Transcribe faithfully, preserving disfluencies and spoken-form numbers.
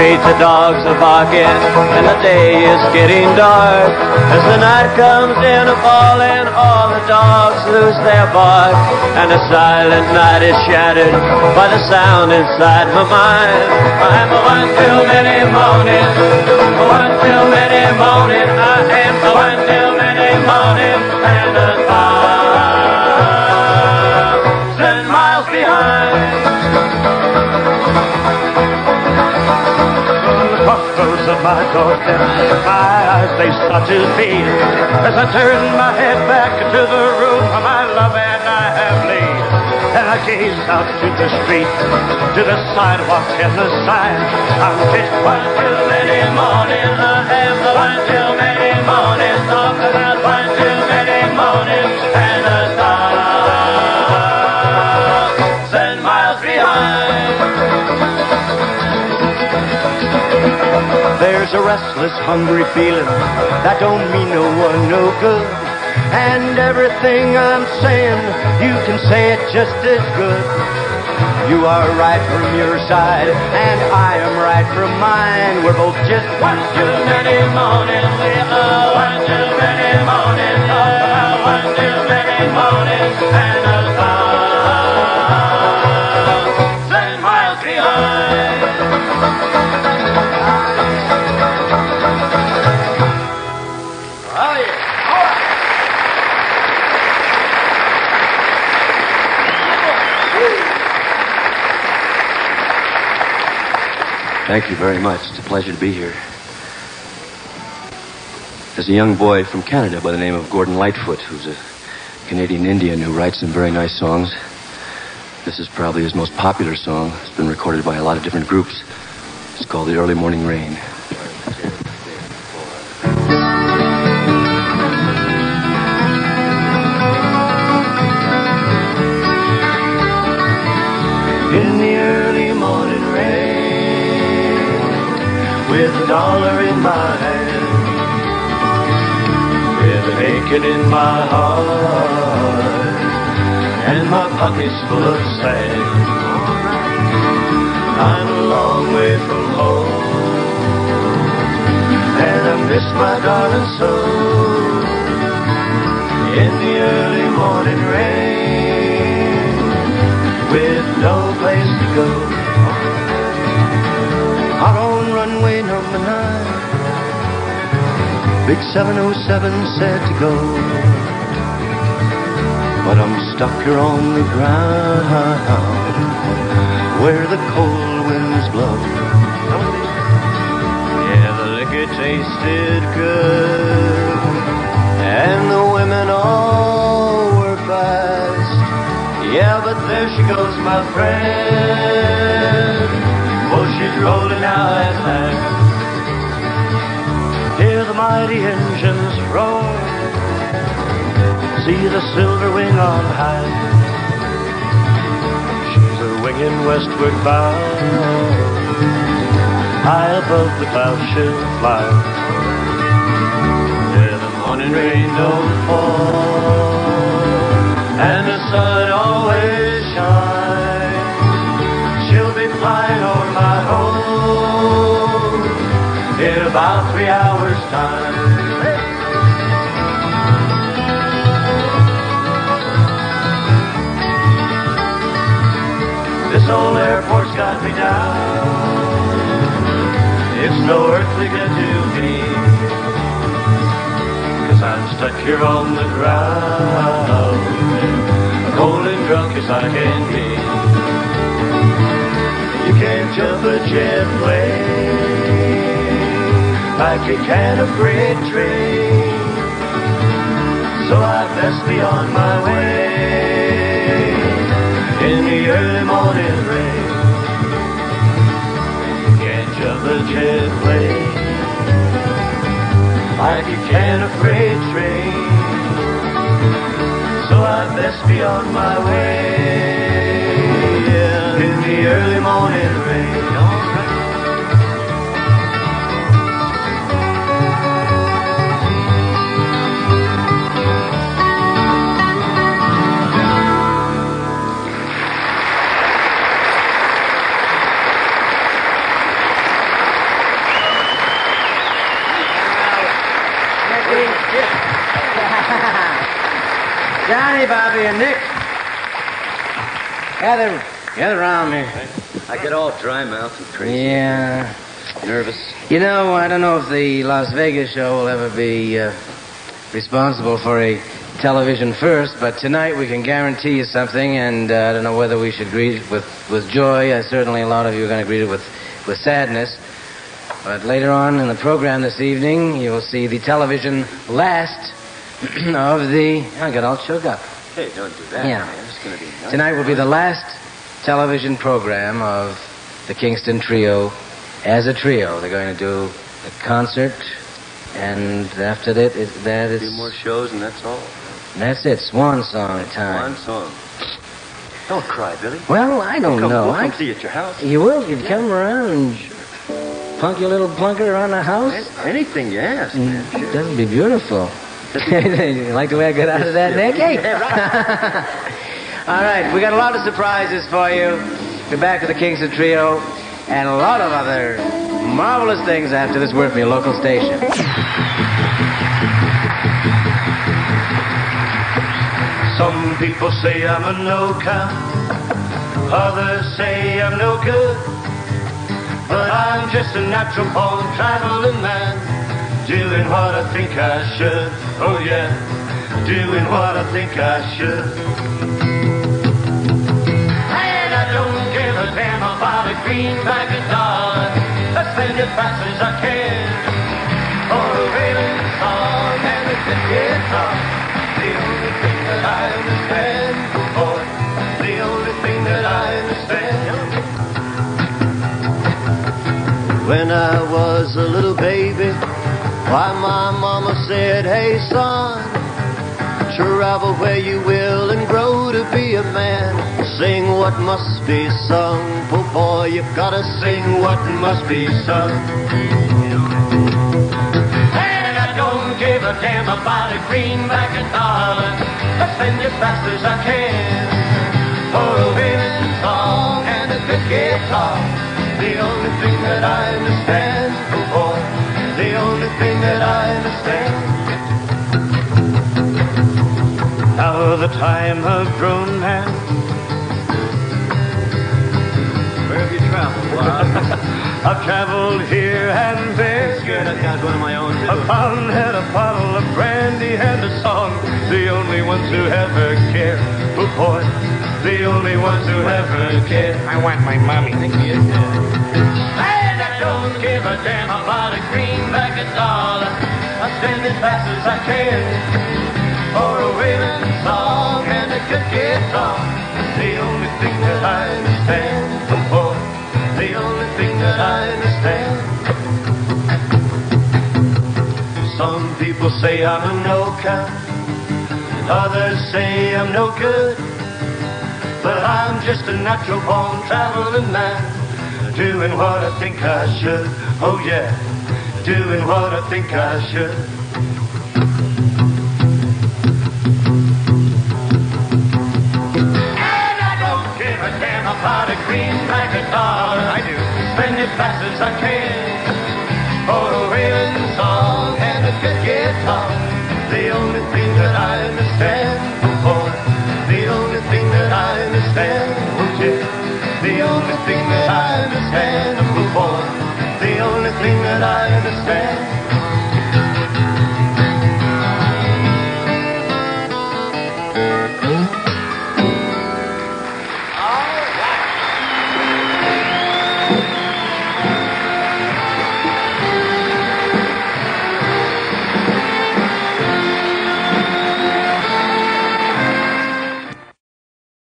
street the dogs are barking, and the day is getting dark. As the night comes in a falling, all the dogs lose their bark, and the silent night is shattered by the sound inside my mind. I'm a one till many morning, a one till many morning, I am a one till many morning, and a thousand miles behind. Of my doorstep, my eyes they start to fade as I turn my head back to the room where my love and I have laid. And I gaze out to the street, to the sidewalk and the sign. I'm just one till many morning, I am the one till many morning, talk about one till many morning, and a thousand miles behind. There's a restless, hungry feeling that don't mean no one no good. And everything I'm saying, you can say it just as good. You are right from your side, and I am right from mine. We're both just one too many morning. We are one too many morning. Oh, one too many morning, and a thousand miles behind. Thank you very much. It's a pleasure to be here. There's a young boy from Canada by the name of Gordon Lightfoot, who's a Canadian Indian who writes some very nice songs. This is probably his most popular song. It's been recorded by a lot of different groups. It's called The Early Morning Rain. In the early morning rain, with a dollar in my hand, with an aching in my heart, and my pockets full of sand. I'm a long way from home, and I miss my darling so. In the early morning rain, with no place to go, out on runway number nine, big seven oh seven said to go, but I'm stuck here on the ground where the cold winds blow. Yeah, the liquor tasted good, and the women all were fast. Yeah, but there she goes, my friend. Oh, she's rolling out at last. Hear the mighty engines roar, see the silver wing on high. She's a winging westward bound, high above the clouds she'll fly, where the morning rain don't fall and the sun always shines. She'll be flying over my home in about three hours' time. This old airport's got me down. It's no earthly good to me, 'cause I'm stuck here on the ground, cold and drunk as I can be. You can't jump a jet plane like you can a freight train, so I best be on my way in the early morning rain. You can't jump a jet plane like you can a freight train, so I best be on my way, yeah, in the early morning rain. Johnny, Bobby, and Nick. Gather, gather around me. I get all dry mouth and crazy. Yeah. Nervous. You know, I don't know if the Las Vegas show will ever be uh, responsible for a television first, but tonight we can guarantee you something, and uh, I don't know whether we should greet it with, with joy. Uh, certainly a lot of you are going to greet it with, with sadness. But later on in the program this evening, you will see the television last of the... I got all choked up. Hey, don't do that, Yeah. man. It's going to be nice. Tonight will be the last television program of the Kingston Trio as a trio. They're going to do a concert, and after that, it, that A is... few more shows and that's all. That's it. Swan song time. One song. Don't cry, Billy. Well, I don't Come, know. we'll come I, see you at your house. you will? You'd come around and plunk your little plunker around the house? Anything you ask, man. Sure. Doesn't be beautiful. You like the way I got out of that, Nick? Hey. All right, we got a lot of surprises for you. We're back to the Kingston Trio and a lot of other marvelous things after this word from your local station. Some people say I'm a no-count, others say I'm no good, but I'm just a natural born traveling man, doing what I think I should. Oh yeah, doing what I think I should. And I don't give a damn about a greenback a dollar. I spend it fast as I can for a wailing song and a good guitar. The only thing that I understand, boy, the only thing that I understand. When I was a little baby, why my mama said, hey son, travel where you will and grow to be a man. Sing what must be sung, oh boy, you've gotta sing what must be sung. And I don't give a damn about a greenback a dollar. I spend as fast as I can for a wailing song and a good guitar. The only thing that I understand, oh boy, the only thing that I understand. Now the time of grown man. Where have you traveled, Bob? I've traveled here and there. Good, I've got one of my own, too. A pound and a bottle of brandy and a song. The only ones who ever care. Oh boy, the only ones who ever care. I want my mommy. And I don't give a damn about a greenback a dollar. I spend as fast as I can for a wailing song and a good guitar. The only thing that I understand. Oh boy, the only thing that I understand. Some people say I'm a no-count, others say I'm no good, but I'm just a natural born traveling man, doing what I think I should. Oh yeah, doing what I think I should. And I don't give a damn about a greenback a dollar. I do. Spend it fast as I can for a wailing song and a good guitar. The only thing that I understand, oh boy, the only thing that I understand, oh yeah, the only thing that I understand, oh boy, the only thing that I understand.